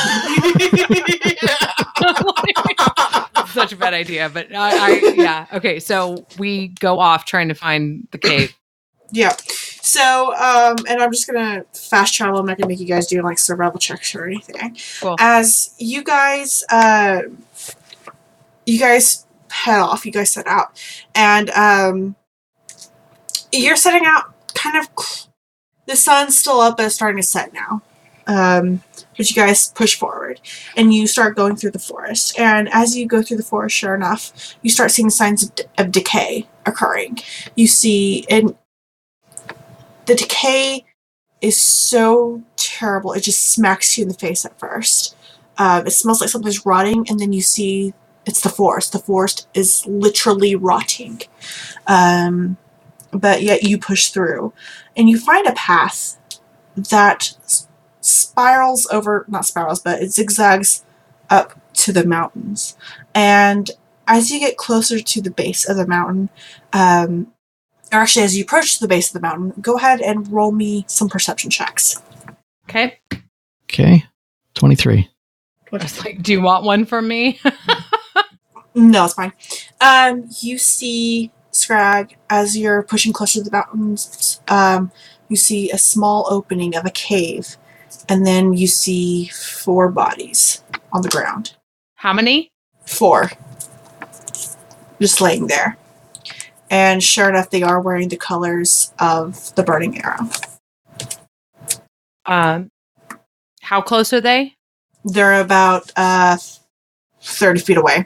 Such a bad idea, but yeah. Okay, so we go off trying to find the cave. Yeah. So, and I'm just gonna fast travel. I'm not gonna make you guys do like survival checks or anything. Cool. As you guys head off. You guys set out, and you're setting out kind of. The sun's still up, but it's starting to set now. But you guys push forward, and you start going through the forest. And as you go through the forest, sure enough, you start seeing signs of decay occurring. You see, and the decay is so terrible, it just smacks you in the face at first. It smells like something's rotting, and then you see it's the forest. The forest is literally rotting. But yet you push through, and you find a path that spirals over, not spirals, but it zigzags up to the mountains. And as you get closer to the base of the mountain, or actually as you approach the base of the mountain, go ahead and roll me some perception checks. Okay. Okay. 23. I was like, do you want one from me? No, it's fine. You see, Scrag, as you're pushing closer to the mountains, you see a small opening of a cave, and then you see 4 bodies on the ground. How many? 4. Just laying there. And sure enough, they are wearing the colors of the Burning Arrow. How close are they? They're about 30 feet away.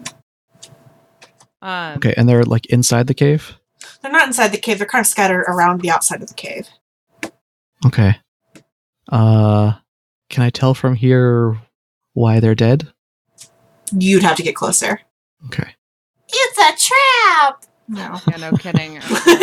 Okay, and they're like inside the cave? They're not inside the cave. They're kind of scattered around the outside of the cave. Okay. Can I tell from here why they're dead? You'd have to get closer. Okay. It's a trap! No. Yeah, no kidding.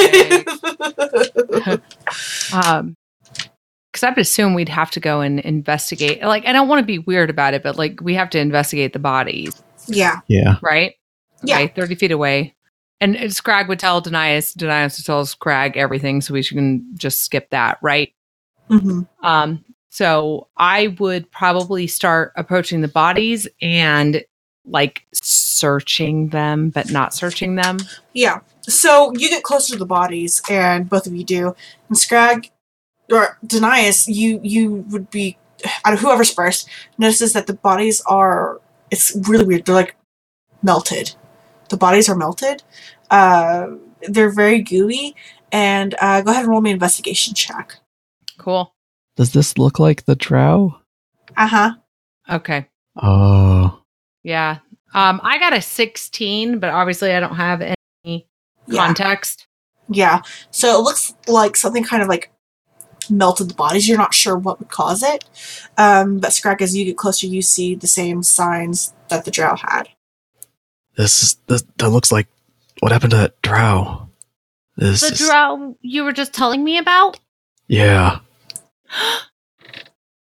Because I would assume we'd have to go and investigate. Like, I don't want to be weird about it, but like, we have to investigate the bodies, Yeah. Yeah. right? Yeah. Okay, 30 feet away. And Scrag would tell Denias would tell Scrag everything, so we can just skip that, right? Mm-hmm. So I would probably start approaching the bodies and like searching them, but not searching them. Yeah. So you get closer to the bodies, and both of you do. And Scrag, or Denias, you would be, out of whoever's first, notices that the bodies are, it's really weird. They're like melted. The bodies are melted. They're very gooey. And go ahead and roll me an investigation check. Cool. Does this look like the drow? Uh-huh. Okay. Oh. Yeah. I got a 16, but obviously I don't have any context. Yeah. So it looks like something kind of like melted the bodies. You're not sure what would cause it. But Scrag, as you get closer, you see the same signs that the drow had. That looks like what happened to that drow. The drow you were just telling me about? Yeah.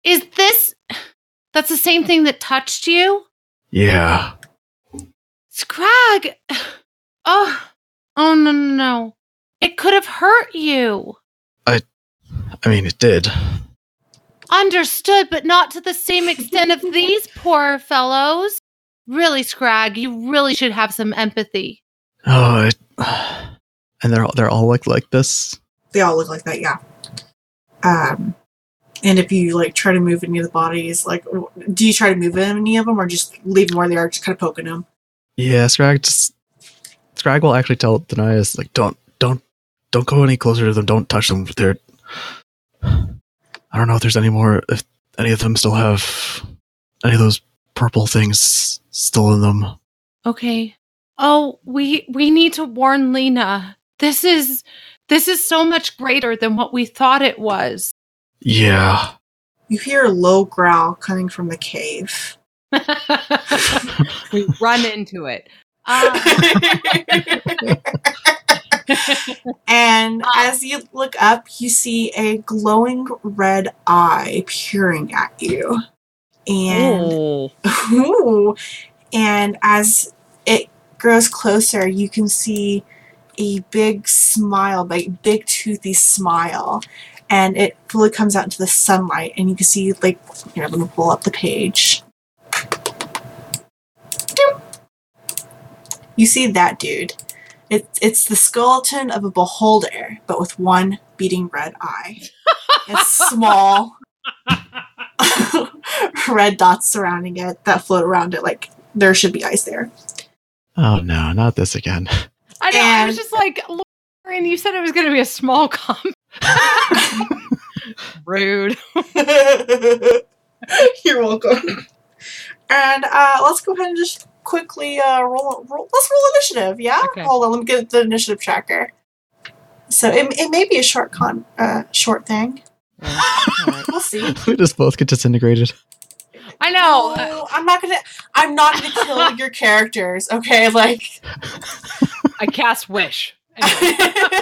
Is this... That's the same thing that touched you? Yeah. Scrag! Oh, no. It could have hurt you. I mean, it did. Understood, but not to the same extent of these poor fellows. Really, Scrag, you really should have some empathy. Oh, and they're all like this. They all look like that, yeah. And if you like try to move any of the bodies, like, do you try to move any of them, or just leave them where they are, just kind of poking them? Yeah, Scrag will actually tell Denias, like, don't go any closer to them. Don't touch them. I don't know if there's any more. If any of them still have any of those purple things still in them. Okay. Oh, we need to warn Lena. This is so much greater than what we thought it was. Yeah. You hear a low growl coming from the cave. We run into it. And as you look up, you see a glowing red eye peering at you. And ooh, and as it grows closer, you can see a big smile, like big toothy smile, and it fully comes out into the sunlight, and you can see, like, here, let me pull up the page. You see that dude. It's the skeleton of a beholder, but with one beating red eye. And small red dots surrounding it that float around it like there should be eyes there. Oh no, not this again. I know, I was just like, Lauren, you said it was going to be a small comp. Rude. You're welcome. And let's go ahead and just quickly roll. Let's roll initiative, yeah? Okay. Hold on, let me get the initiative tracker. So it may be a short thing. Right. We'll see. We just both get disintegrated. I know. No, I'm not gonna kill your characters, okay? Like, I cast Wish. Anyway.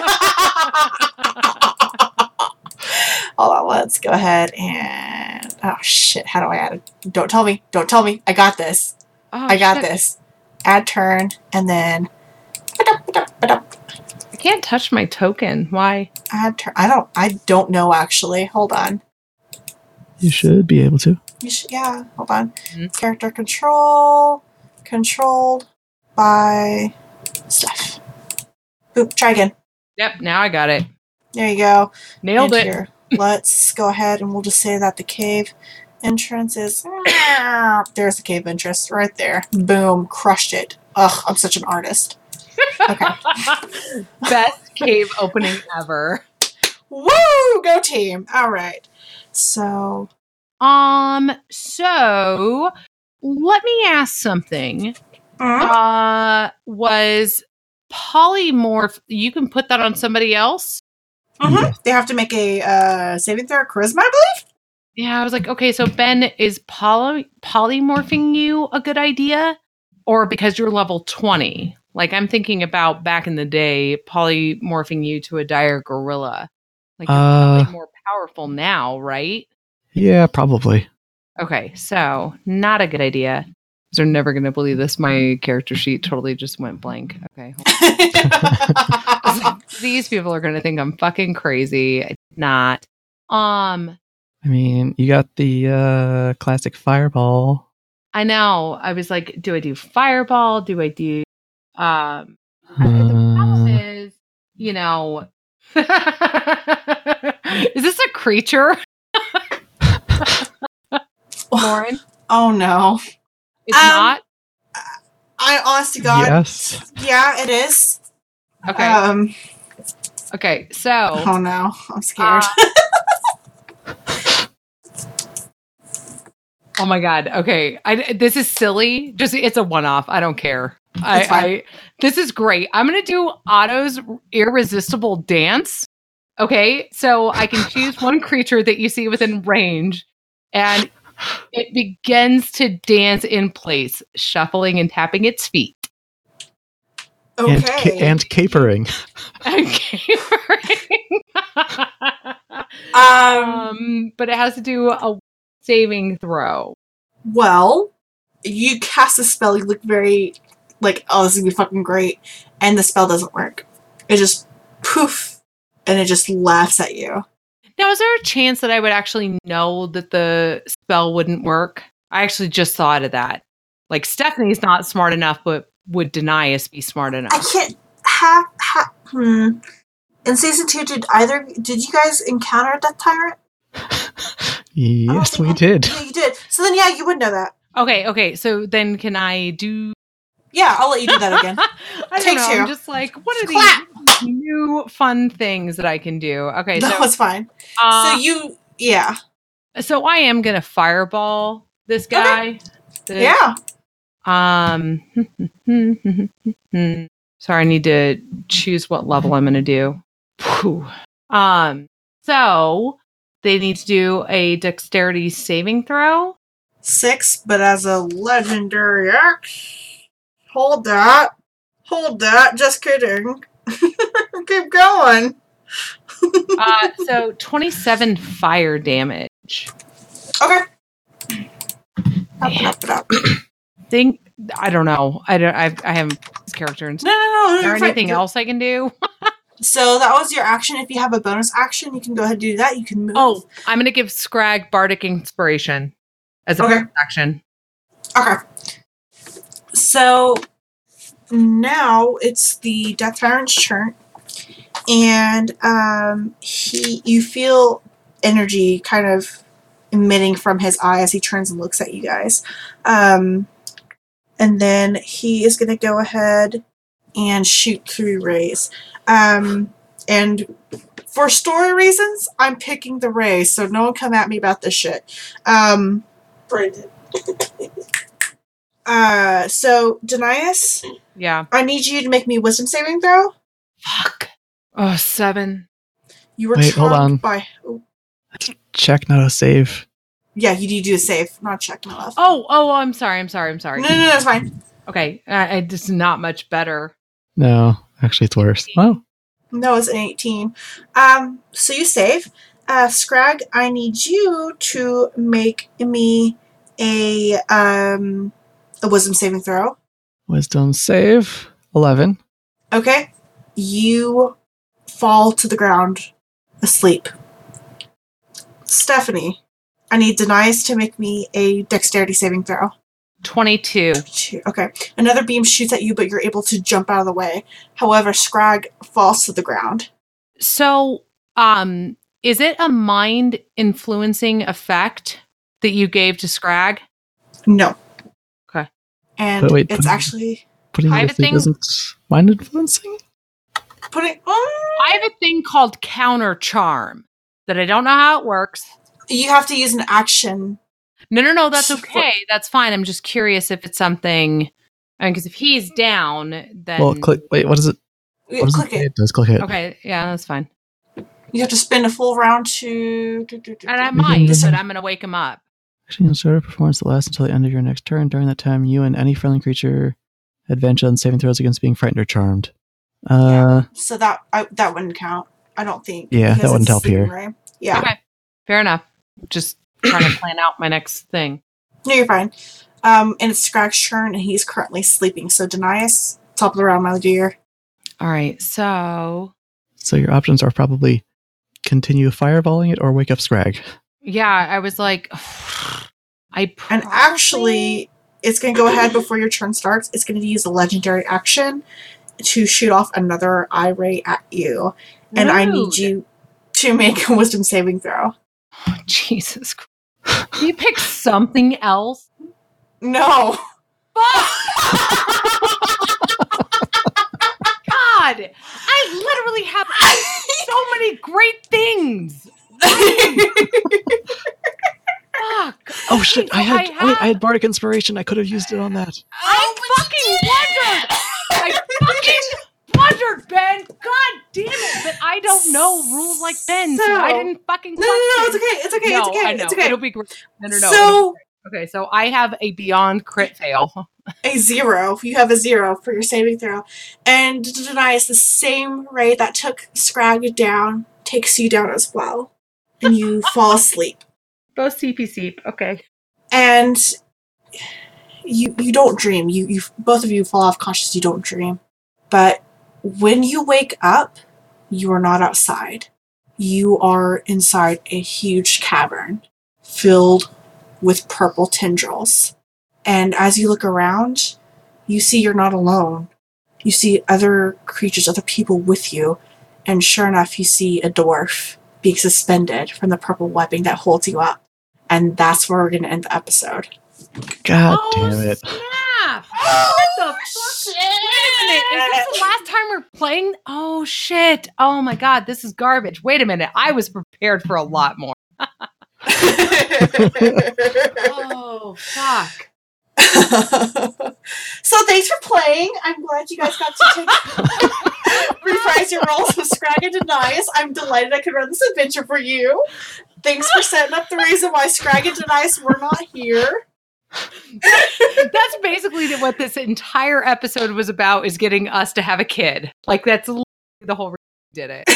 hold on, let's go ahead and oh shit, how do I add it? Don't tell me. I got this. Oh, I got shit. this. Add turn and then I can't touch my token. Why? add turn. I don't know actually. Hold on. You should be able to. Yeah, hold on. Mhm. Character controlled by stuff. Oop, try again. Yep, now I got it. There you go. Nailed And it. here, let's go ahead and we'll just say that the cave entrance is... There's the cave entrance right there. Boom, crushed it. Ugh, I'm such an artist. Okay. Best cave opening ever. Woo! Go team. All right. So... So let me ask something. Was polymorph, you can put that on somebody else? They have to make a saving throw, charisma, I believe? Yeah, I was like, okay, so Ben, is polymorphing you a good idea? Or because you're level 20? Like, I'm thinking about back in the day, polymorphing you to a dire gorilla. Like, you're probably more powerful now, right? Yeah, probably. Okay, so not a good idea. They're never going to believe this. My character sheet totally just went blank. Okay. I was like, these people are going to think I'm fucking crazy. I did not. I mean, you got the classic fireball. I know. I was like, do I do fireball? Do I do the problem is, you know, is this a creature? Lauren? Oh no. It's not? I honest to God. Yes. Yeah, it is. Okay. Okay, so Oh no. I'm scared. oh my god. Okay. This is silly. Just it's a one-off. I don't care. That's fine. This is great. I'm going to do Otto's irresistible dance. Okay? So I can choose one creature that you see within range and it begins to dance in place, shuffling and tapping its feet. Okay. And capering. And capering. But it has to do saving throw. Well, you cast a spell, you look very like, oh, this is gonna be fucking great, and the spell doesn't work. It just poof, and it just laughs at you. Now, is there a chance that I would actually know that the spell wouldn't work? I actually just thought of that. Like, Stephanie's not smart enough, but would Denias be smart I enough? can't In season 2, did you guys encounter a Death Tyrant? Yes, we did. Yeah, you did. So then, yeah, you would know that. Okay, so then can I do... Yeah, I'll let you do that again. I don't Take know, two. I'm just like, what are Clap. these new fun things that I can do? Okay, That so... was fine. Yeah. So I am going to fireball this guy. Yeah. Sorry, I need to choose what level I'm going to do. Whew. So they need to do a dexterity saving throw. 6, but as a legendary axe. Hold that. Just kidding. Keep going. So 27 fire damage. Okay. Up. I don't know. I haven't this character. No. Is you're there fine. anything else I can do? So that was your action. If you have a bonus action, you can go ahead and do that. You can move. Oh, I'm going to give Scrag Bardic Inspiration as a bonus action. Okay. So now it's the Death Tyrant's turn, and you feel energy kind of emitting from his eye as he turns and looks at you guys, and then he is going to go ahead and shoot 3 rays. And for story reasons, I'm picking the rays, so no one come at me about this shit. Brandon. So, Denias? Yeah. I need you to make me a wisdom saving throw. Fuck. Oh, 7. You were Wait, hold on. charmed by... Oh, Check, not a save. yeah, you need to do a save. Not check, my love. Oh, I'm sorry. No, it's fine. Okay, it's not much better. No, actually, it's worse. Oh, No, it's an 18. So you save. Scrag, I need you to make me a wisdom saving throw. wisdom save 11. Okay. You fall to the ground asleep. Stephanie, I need Denias to make me a dexterity saving throw. 22. Okay. Another beam shoots at you, but you're able to jump out of the way. However, Scrag falls to the ground. So, is it a mind influencing effect that you gave to Scrag? No. Okay. And But wait, it's actually Putting I you have to a sleep thing- isn't mind influencing? putting. I have a thing called counter charm that I don't know how it works. You have to use an action. No, that's okay. That's fine. I'm just curious if it's something. I mean, because if he's down, then Well, click. Wait, what is it? What does Click it? it. It does click it. okay, yeah, that's fine. You have to spend a full round to. And I might, but I'm gonna wake him up. Actually, you'll start a performance that lasts until the end of your next turn. During that time, you and any friendly creature advantage on saving throws against being frightened or charmed. So that wouldn't count. I don't think. Yeah, that because wouldn't it's help sleeping here. ray. Yeah. Okay, fair enough. Just trying to plan out my next thing. No, you're fine. And it's Scrag's turn, and he's currently sleeping. So Denias, top of the round, my dear. All right, so So your options are probably continue fireballing it or wake up Scrag. yeah, I was like, And actually, it's going to go ahead before your turn starts. It's going to use a legendary action to shoot off another eye ray at you. And I need Rude. you to make a wisdom saving throw. Oh, Jesus Christ. Can you pick something else? No. God, I literally have so many great things. Fuck. Oh shit! I I had bardic inspiration. I could have used it on that. I fucking wondered, Ben. God damn it! But I don't know rules like Ben, so I didn't fucking. No, it's okay. It's okay. No, it's okay. I know. It's okay. It'll be great. No. So, Okay, so I have a beyond crit fail. a 0. You have a 0 for your saving throw. And Denias, the same ray that took Scrag down takes you down as well. And you fall asleep. Both CP. Okay. And you don't dream. You both of you fall off conscious. You don't dream. But when you wake up, you are not outside. You are inside a huge cavern filled with purple tendrils. And as you look around, you see you're not alone. You see other creatures, other people with you. And sure enough, you see a dwarf being suspended from the purple webbing that holds you up. And that's where we're going to end the episode. God damn it. Snap! What the fuck? Wait a minute. Is this the last time we're playing? Oh, shit. Oh, my God. This is garbage. Wait a minute. I was prepared for a lot more. Oh, fuck. So thanks for playing. I'm glad you guys got to reprise your roles with Scrag and Denias. I'm delighted I could run this adventure for you. Thanks for setting up the reason why Scrag and Denias were not here. That's basically what this entire episode was about, is getting us to have a kid. Like, that's literally the whole reason we did it.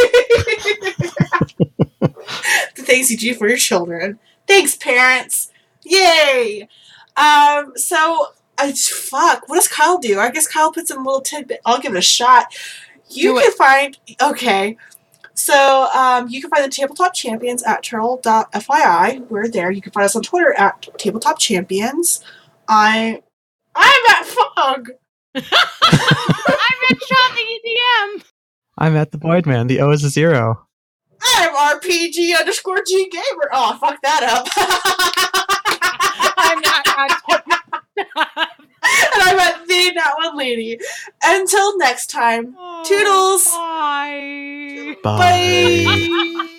The things you do for your children. Thanks, parents. Yay! Fuck, what does Kyle do? I guess Kyle puts in a little tidbit. I'll give it a shot. You can find the Tabletop Champions at turtle.fyi. We're there. You can find us on Twitter at Tabletop Champions. I'm at Fog. I'm at Shopping EDM. I'm at the Void Man. The O is a 0. I'm RPG_G Gamer. Oh, fuck that up. I'm not. And I'm at That One Lady. Until next time, toodles. Bye. Bye. Bye.